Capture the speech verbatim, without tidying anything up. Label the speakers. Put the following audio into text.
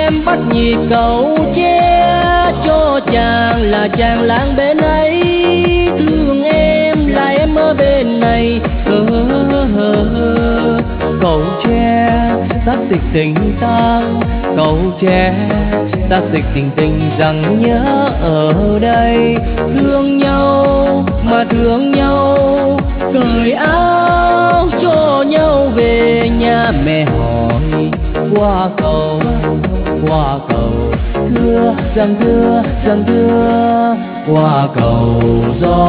Speaker 1: em bắt nhịp cầu che cho chàng là chàng làng bên ấy, thương em là em ở bên này. Hơ hơ hơ hơ. Cầu tre xác dịch tình tang, cầu tre xác dịch tình tình rằng nhớ ở đây. Thương nhau mà thương nhau, cởi áo cho nhau về nhà. Mẹ hỏi qua cầu qua cầu, thưa rằng thưa rằng thưa qua cầu gió